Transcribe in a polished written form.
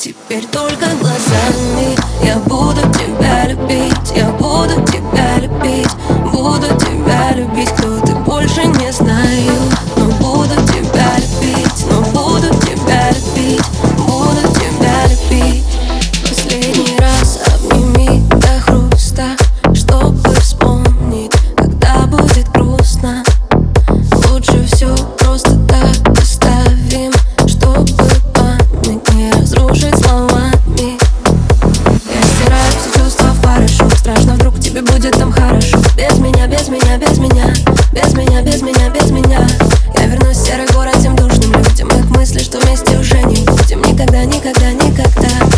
Теперь только глазами я буду тебя любить, я буду тебя любить, буду тебя любить. Кто ты, больше не знаю, но буду тебя любить, но буду тебя любить, буду тебя любить. Последний раз обними до хруста, чтобы вспомнить, когда будет грустно. Лучше все просто так оставим, чтобы память не разрушить словами. Я стираю все чувства в порошок. Страшно, вдруг тебе будет там хорошо. Без меня, без меня, без меня, без меня, без меня, без меня. Я вернусь в серый город тем душным людям. Их мысли, что вместе уже не будем никогда, никогда, никогда.